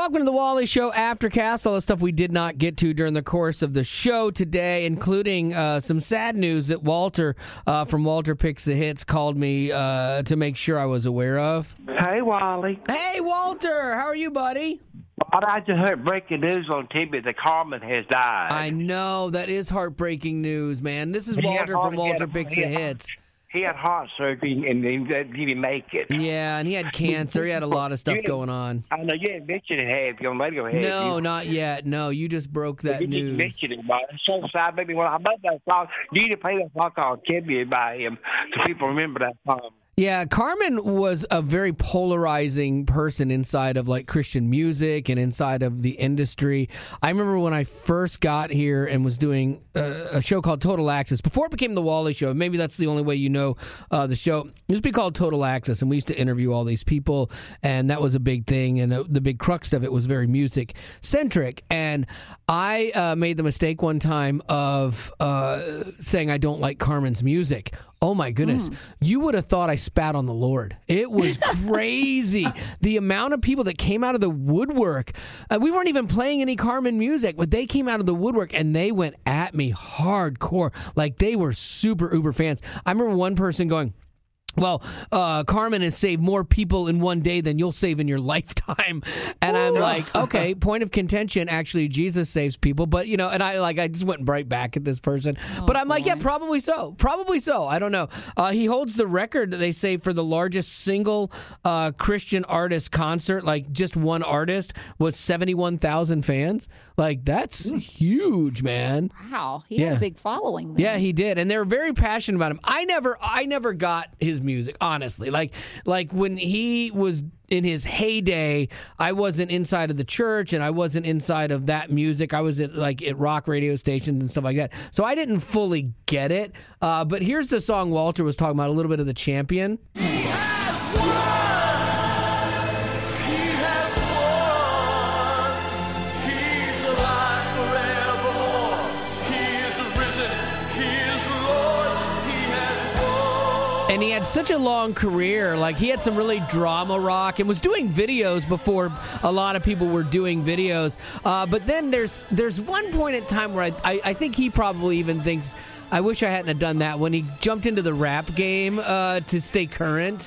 Welcome to the Wally Show Aftercast. All the stuff we did not get to during the course of the show today, including some sad news that Walter from Walter Picks the Hits called me to make sure I was aware of. Hey, Wally. Hey, Walter. How are you, buddy? I just heard breaking news on TV that Carmen has died. I know. That is heartbreaking news, man. This is Walter from Walter Picks the Hits. He had heart surgery and he didn't make it. Yeah, and he had cancer. He had a lot of stuff going on. I know you didn't mention it, have you, on radio? No, not yet. No, you just broke that news. You mentioned it, but it's so sad. Maybe when I love that song, you need to play that song called "Kimmy" by him so people remember that song. Yeah, Carmen was a very polarizing person inside of like Christian music and inside of the industry. I remember when I first got here and was doing a show called Total Access. Before it became the Wally Show, maybe that's the only way you know the show. It used to be called Total Access, and we used to interview all these people, and that was a big thing. And the big crux of it was very music-centric. And I made the mistake one time of saying I don't like Carmen's music. Oh, my goodness. You would have thought I spat on the Lord. It was crazy. The amount of people that came out of the woodwork. We weren't even playing any Carmen music, but they came out of the woodwork and they went at me hardcore. Like they were super uber fans. I remember one person going, well, Carmen has saved more people in one day than you'll save in your lifetime. And I'm like, okay, point of contention. Actually, Jesus saves people. But, you know, and I just went right back at this person. But I'm like, yeah, probably so. Probably so. I don't know. He holds the record, they say, for the largest single Christian artist concert. Like just one artist was 71,000 fans. Like that's huge, man. Wow. He had a big following then. Yeah, he did. And they were very passionate about him. I never got his music, honestly. Like when he was in his heyday, I wasn't inside of the church and I wasn't inside of that music. I was at rock radio stations and stuff like that. So I didn't fully get it. But here's the song Walter was talking about, a little bit of The Champion. And he had such a long career. Like, he had some really drama rock and was doing videos before a lot of people were doing videos. But then there's one point in time where I think he probably even thinks, I wish I hadn't have done that, when he jumped into the rap game to stay current.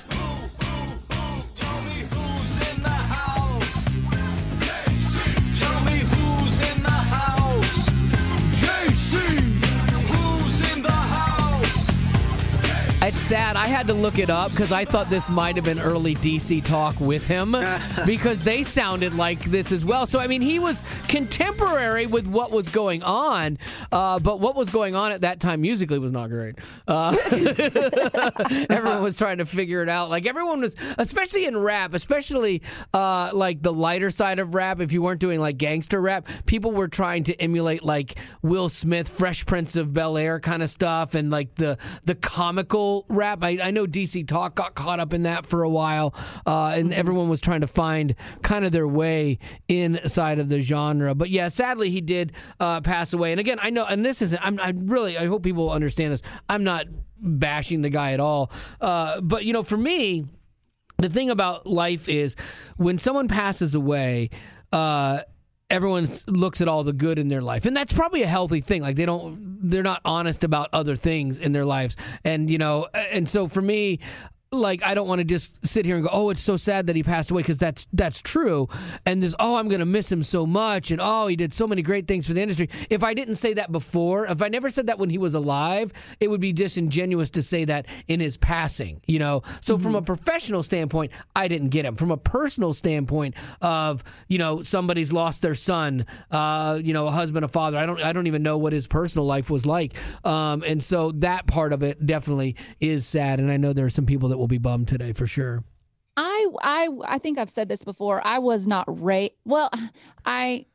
It's sad. I had to look it up because I thought this might have been early DC Talk with him because they sounded like this as well. So, I mean, he was contemporary with what was going on, but what was going on at that time musically was not great. Everyone was trying to figure it out. Like, everyone was, especially in rap, especially like the lighter side of rap, if you weren't doing like gangster rap, people were trying to emulate like Will Smith, Fresh Prince of Bel-Air kind of stuff, and like the comical rap. I know DC Talk got caught up in that for a while, and everyone was trying to find kind of their way inside of the genre. But yeah, sadly he did pass away. And again, I know, and this isn't, I hope people understand this. I'm not bashing the guy at all. But you know, for me, the thing about life is when someone passes away, everyone looks at all the good in their life, and that's probably a healthy thing. Like they're not honest about other things in their lives, and you know, and so for me, like, I don't want to just sit here and go, oh, it's so sad that he passed away, because that's true. And there's, oh, I'm going to miss him so much, and oh, he did so many great things for the industry. If I didn't say that before, if I never said that when he was alive, it would be disingenuous to say that in his passing, you know? So from a professional standpoint, I didn't get him. From a personal standpoint of, you know, somebody's lost their son, you know, a husband, a father, I don't even know what his personal life was like. And so that part of it definitely is sad. And I know there are some people that will be bummed today for sure. I think I've said this before. I was not raised. Well, I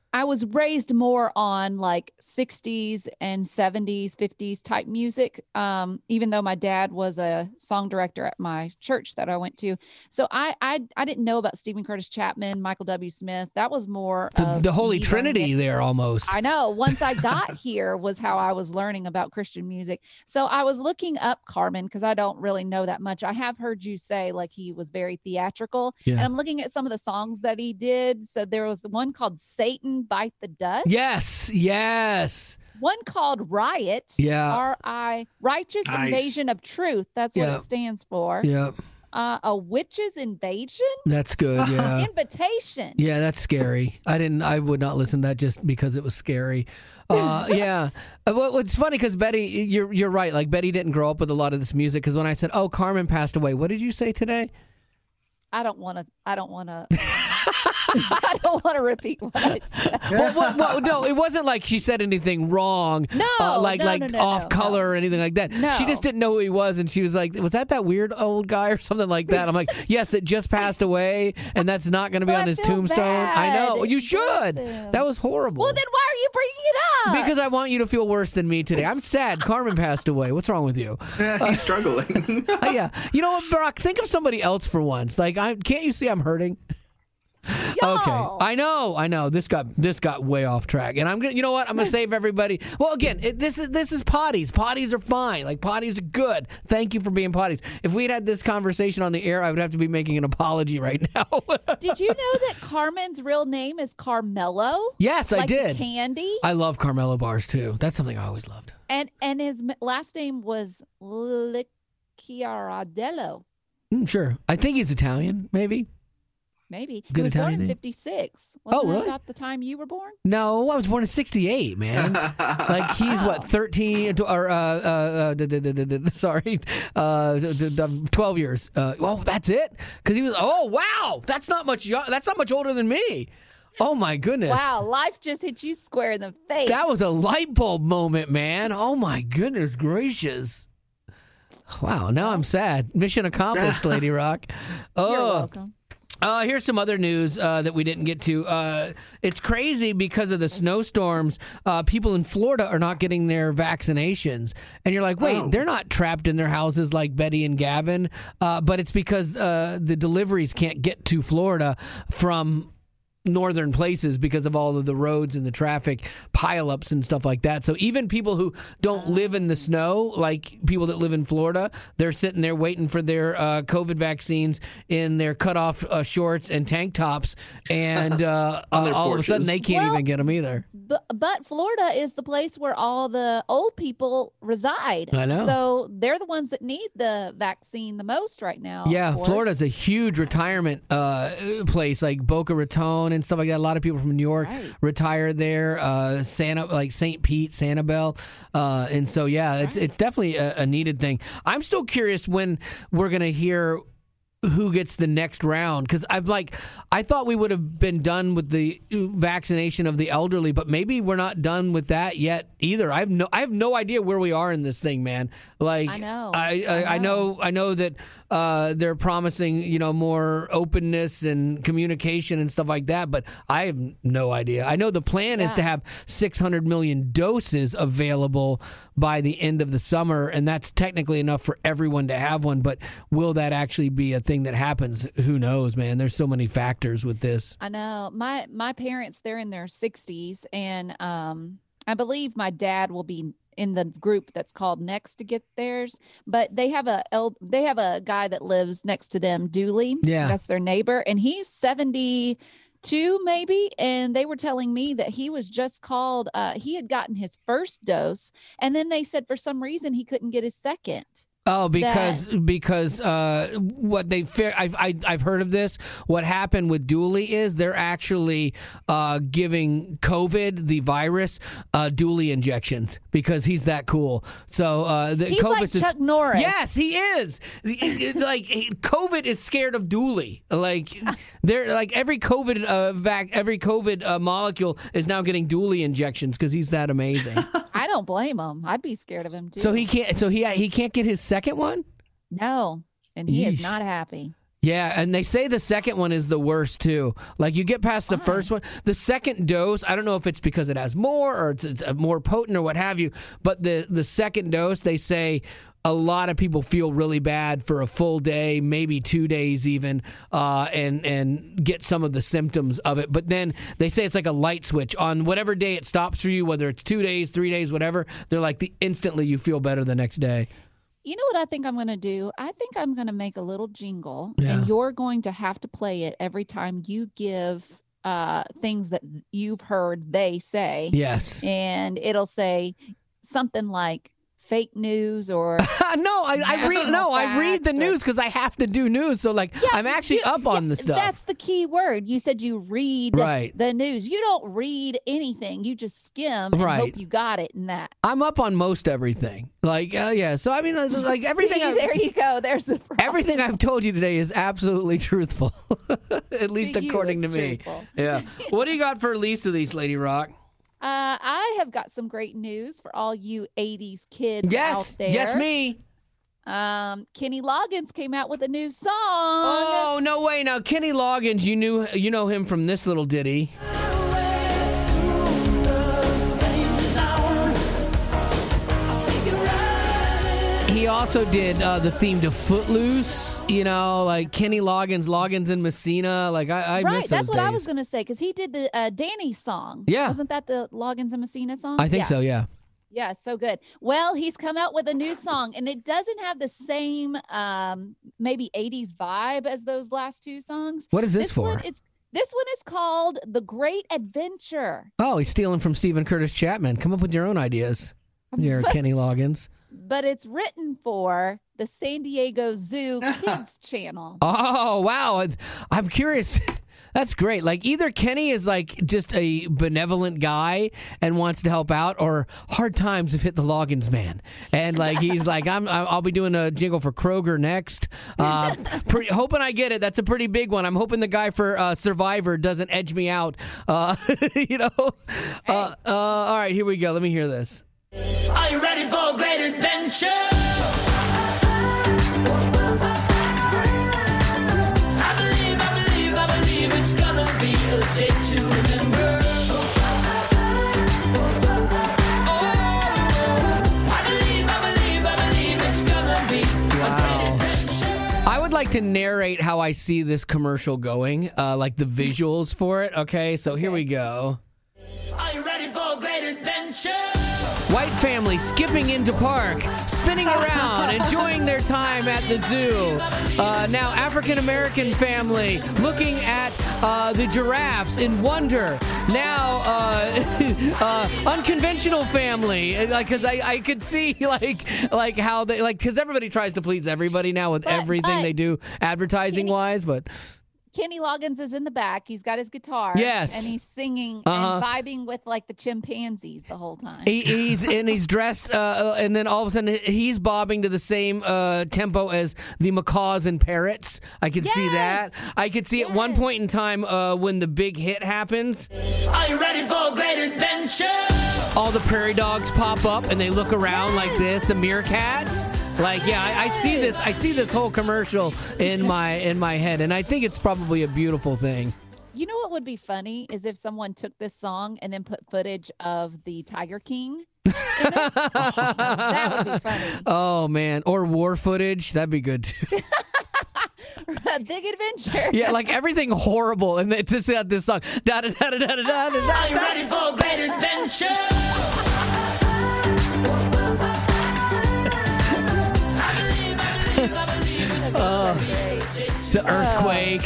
I was raised more on like 60s and 70s, 50s type music. Even though my dad was a song director at my church that I went to. So I didn't know about Stephen Curtis Chapman, Michael W. Smith. That was more of the Holy Trinity there almost. I know. Once I got here was how I was learning about Christian music. So I was looking up Carmen because I don't really know that much. I have heard you say like he was very theatrical. Yeah. And I'm looking at some of the songs that he did. So there was one called Satan Bite the Dust. Yes. One called Riot. Yeah. R-I, Righteous Invasion of Truth. That's what it stands for. Yeah. A Witch's Invasion. That's good. Yeah. Invitation. Yeah, that's scary. I would not listen to that just because it was scary. Yeah. Well, it's funny because Betty, you're right. Like Betty didn't grow up with a lot of this music. Because when I said, "Oh, Carmen passed away," what did you say today? I don't want to. I don't want to repeat what I said. Well, no, it wasn't like she said anything wrong. No, off color or anything like that. No. She just didn't know who he was, and she was like, "Was that weird old guy or something like that?" I'm like, "Yes, it just passed away, and that's not going to be on his tombstone." Bad. I know. You should. That was horrible. Well, then why are you bringing it up? Because I want you to feel worse than me today. I'm sad. Carmen passed away. What's wrong with you? He's struggling. Yeah. You know what, Brock? Think of somebody else for once. Like, can't you see I'm hurting? Yo. Okay, I know. This got way off track, and I'm gonna. You know what? I'm gonna save everybody. Well, again, this is potties. Potties are fine. Like potties are good. Thank you for being potties. If we'd had this conversation on the air, I would have to be making an apology right now. Did you know that Carmen's real name is Carmelo? Yes, like I did. The candy. I love Carmelo bars too. That's something I always loved. And his last name was Licciardello. Sure, I think he's Italian. Maybe. Maybe. Good He was Italian born in name. 56. Oh, really? That about the time you were born? No, I was born in 68, man. Like he's what, 13 or 12 years. Well, that's it. Because he was. Oh, wow, that's not much older than me. Oh my goodness. Wow, life just hit you square in the face. That was a light bulb moment, man. Oh my goodness gracious. Wow, now I'm sad. Mission accomplished, Lady Rock. Oh. You're welcome. Here's some other news that we didn't get to. It's crazy because of the snowstorms. People in Florida are not getting their vaccinations. And you're like, wait, they're not trapped in their houses like Betty and Gavin. But it's because the deliveries can't get to Florida from northern places because of all of the roads and the traffic pileups and stuff like that. So even people who don't live in the snow, like people that live in Florida, they're sitting there waiting for their COVID vaccines in their cutoff shorts and tank tops, and all of a sudden they can't even get them either. But Florida is the place where all the old people reside. I know. So they're the ones that need the vaccine the most right now. Yeah, Florida's a huge retirement place, like Boca Raton and stuff like that. A lot of people from New York retire there. Like St. Pete, Sanibel, and so it's definitely a needed thing. I'm still curious when we're gonna hear who gets the next round, because I thought we would have been done with the vaccination of the elderly, but maybe we're not done with that yet either. I have no idea where we are in this thing, man. Like I know that they're promising more openness and communication and stuff like that, but I have no idea. I know the plan is to have 600 million doses available by the end of the summer, and that's technically enough for everyone to have one, but will that actually be a thing that happens? Who knows, man. There's so many factors with this. I know. My parents, they're in their 60s, and I believe my dad will be in the group that's called next to get theirs, but they have a guy that lives next to them, Dooley. Yeah, that's their neighbor, and he's 72 maybe, and they were telling me that he was just called. He had gotten his first dose, and then they said for some reason he couldn't get his second. Oh, because what they I've heard of this. What happened with Dooley is they're actually giving COVID, the virus, Dooley injections because he's that cool. So he's COVID like Chuck Norris. Yes, he is. Like COVID is scared of Dooley. Like they're like every COVID molecule is now getting Dooley injections because he's that amazing. I don't blame him. I'd be scared of him too. So he can't. So he can't get his second one. No, and he is not happy. Yeah, and they say the second one is the worst too. Like you get past the first one, the second dose. I don't know if it's because it has more or it's more potent or what have you. But the second dose, they say a lot of people feel really bad for a full day, maybe 2 days even, and get some of the symptoms of it. But then they say it's like a light switch on whatever day it stops for you, whether it's 2 days, 3 days, whatever. They're like instantly you feel better the next day. You know what I think I'm going to do? I think I'm going to make a little jingle, Yeah. and you're going to have to play it every time you give things that you've heard they say. Yes. And it'll say something like fake news or No, I read. No, I read the news because I have to do news. So like, I'm actually up on the stuff. That's the key word. You said you read Right. the news. You don't read anything. You just skim and Right. hope you got it in that. I'm up on most everything. Like, yeah. So I mean, like everything. See, there you go. There's the problem. Everything I've told you today is absolutely truthful, at least To you, according to it's me. truthful. Yeah. What do you got for least of these, Lady Rock? I have got some great news for all you 80s kids Yes. out there. Yes, me. Kenny Loggins came out with a new song. Oh, no way. Now, Kenny Loggins, you know him from this little ditty. He also did the theme to Footloose, like Kenny Loggins and Messina. Like, I Right, miss those that's what days. I was going to say, because he did the Danny song. Yeah. Wasn't that the Loggins and Messina song? I think so, yeah. Yeah, so good. Well, he's come out with a new song, and it doesn't have the same maybe 80s vibe as those last two songs. What is this for? This one is called The Great Adventure. Oh, he's stealing from Stephen Curtis Chapman. Come up with your own ideas. You're Kenny Loggins. But it's written for the San Diego Zoo Kids channel. Oh, wow. I'm curious. That's great. Like, either Kenny is like just a benevolent guy and wants to help out, or hard times have hit the Loggins man. And like, he's like, I'll be doing a jingle for Kroger next. Hoping I get it. That's a pretty big one. I'm hoping the guy for Survivor doesn't edge me out. All right, here we go. Let me hear this. Are you ready for a great adventure? I believe it's gonna be a day to remember. I believe it's gonna be a great adventure. I would like to narrate how I see this commercial going, like the visuals for it. Okay, so here we go. Are you ready for a great adventure? White family skipping into park, spinning around, enjoying their time at the zoo. Now African-American family looking at the giraffes in wonder. Now unconventional family, like, because I could see like how they, like, because everybody tries to please everybody now with everything they do advertising wise, but Kenny Loggins is in the back. He's got his guitar. Yes. And he's singing and vibing with like the chimpanzees the whole time. He's dressed, and then all of a sudden he's bobbing to the same tempo as the macaws and parrots. I could see that. I could see at one point in time when the big hit happens. Are you ready for a great adventure? All the prairie dogs pop up and they look around like this. The meerkats, like, yeah, I see this. I see this whole commercial in my head, and I think it's probably a beautiful thing. You know what would be funny is if someone took this song and then put footage of the Tiger King in it. That would be funny. Oh man, or war footage. That'd be good too. Big adventure. Yeah, like everything horrible, and it's just got this song. Da da da da da da da. Are you ready for a great adventure? It's an earthquake.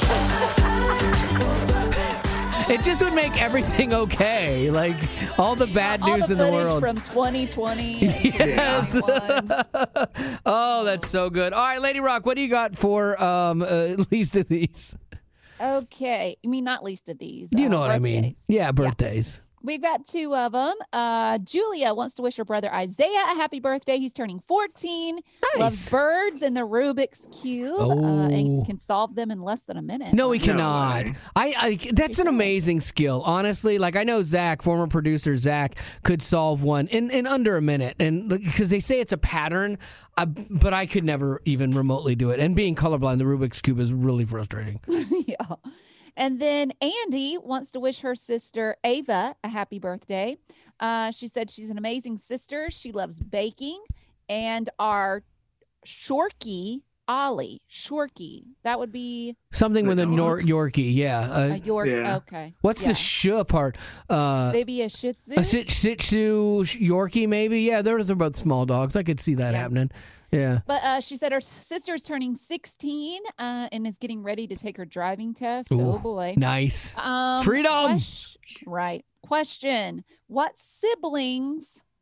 It just would make everything okay. Like all the bad All news the in the footage world. from 2020. Yes. 2021. Oh, that's so good. All right, Lady Rock, what do you got for least of these? Okay. You mean not least of these? You know what I mean. birthdays. Yeah, birthdays. We've got two of them. Julia wants to wish her brother Isaiah a happy birthday. He's turning 14. Loves Nice. birds and the Rubik's Cube and can solve them in less than a minute. No, he No cannot. way. I that's an amazing skill. Honestly, like I know Zach, former producer Zach, could solve one in under a minute, and because they say it's a pattern, but I could never even remotely do it. And being colorblind, the Rubik's Cube is really frustrating. Yeah. And then Andy wants to wish her sister Ava a happy birthday. She said she's an amazing sister. She loves baking. And our Shorky, Ollie, Shorky, that would be Something with a Dog? Yorkie, yeah. a York. Yeah. Okay. What's Yeah. the sh part? Maybe a Shih Tzu. A Shih Tzu Yorkie, maybe. Yeah, those are both small dogs. I could see that Yeah. happening. Yeah. But she said her sister is turning 16 and is getting ready to take her driving test. Ooh. Oh boy. Nice. Freedom. Right. Question. What sibling,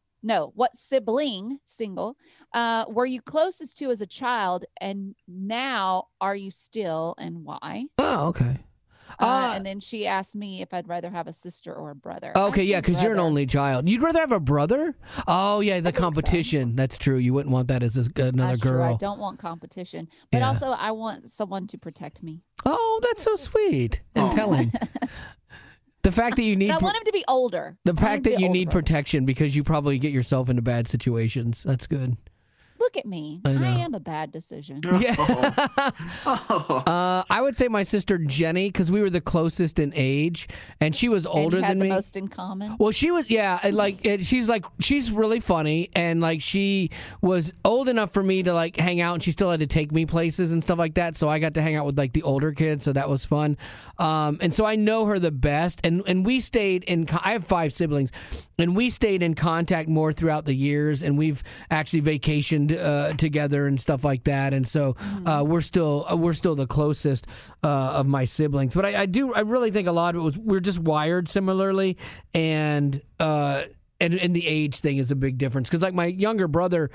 single, were you closest to as a child, and now are you still, and why? Oh, okay. And then she asked me if I'd rather have a sister or a brother. I Okay, yeah, think because you're an brother. only child. You'd rather have a brother? Oh, yeah, the think so. competition. That's true. You wouldn't want that as another That's true. girl. I don't want competition, but Yeah. also I want someone to protect me. Oh, that's so sweet and Oh. telling. The fact that you need But I want him to be older. the I want him fact to be that you older need brother. protection because you probably get yourself into bad situations. That's good. Look at me. I know. I am a bad decision. Yeah. Oh. I would say my sister Jenny because we were the closest in age, and she was older and you had than the me. most in common. Well, she was, yeah, and she's really funny, and like she was old enough for me to like hang out, and she still had to take me places and stuff like that. So I got to hang out with like the older kids, so that was fun. And so I know her the best, and we stayed in. I have 5 siblings, and we stayed in contact more throughout the years, and we've actually vacationed together and stuff like that, and so we're still the closest of my siblings. But I really think a lot of it was we're just wired similarly, and the age thing is a big difference because like my youngest brother,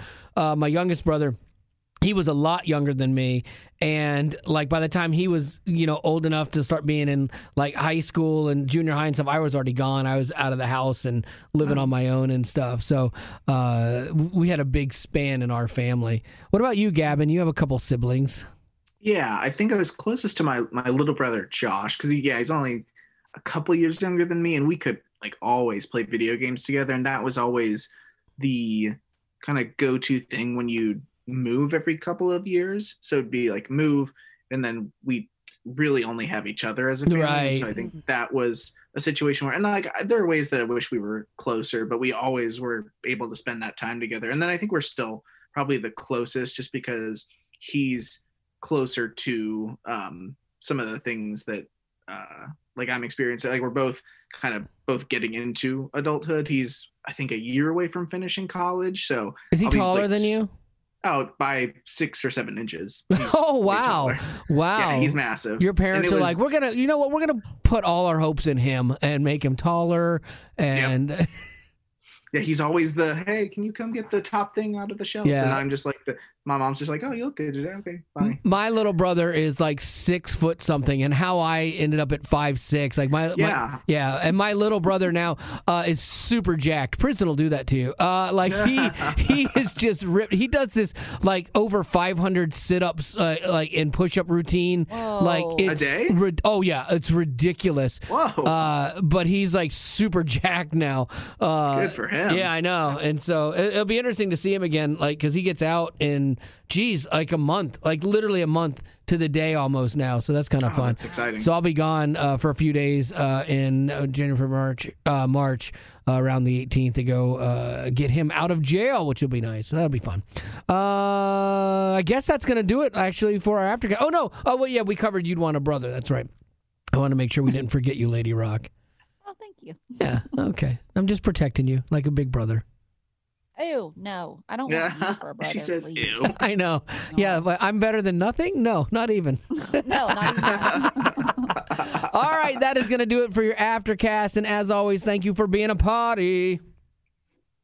he was a lot younger than me, and like by the time he was old enough to start being in like high school and junior high and stuff, I was already gone. I was out of the house and living on my own and stuff. So we had a big span in our family. What about you, Gavin? You have a couple siblings. Yeah, I think I was closest to my little brother Josh because he's only a couple years younger than me, and we could like always play video games together, and that was always the kind of go-to thing when you move every couple of years. So it'd be like move, and then we really only have each other as a family. Right. So I think that was a situation where, and like there are ways that I wish we were closer, but we always were able to spend that time together. And then I think we're still probably the closest just because he's closer to some of the things that like I'm experiencing. Like we're both getting into adulthood. He's I think a year away from finishing college. So Is he I'll be, taller like, than you? out by 6 or 7 inches. He's Oh way wow, taller. wow! Yeah, he's massive. Your parents And are it like, was- we're gonna put all our hopes in him and make him taller and. Yeah, he's always the, hey, can you come get the top thing out of the shelf? Yeah. And I'm just like, my mom's just like, oh, you look good today. Okay, bye. My little brother is like 6 foot something, and how I ended up at 5'6". Like and my little brother now is super jacked. Princeton will do that to you. Like he is just ripped. He does this like over 500 sit-ups like in push-up routine. Whoa. Like A it's day? Oh yeah, it's ridiculous. Whoa. But he's like super jacked now. Good for him. Yeah, I know. And so it'll be interesting to see him again, like, because he gets out in, like a month, like literally a month to the day almost now. So that's kind of fun. That's exciting. So I'll be gone for a few days in January, March, around the 18th to go get him out of jail, which will be nice. So that'll be fun. I guess that's going to do it, actually, for our aftercast. Oh, no. Oh, well, yeah, we covered You'd Want a Brother. That's right. I want to make sure we didn't forget you, Lady Rock. Oh, thank you. Yeah, okay. I'm just protecting you like a big brother. Ew, no. I don't want you for a brother. She says, please. ew. I know. Yeah, but I'm better than nothing? No, not even. No, not even that. All right, that is going to do it for your Aftercast. And as always, thank you for being a party.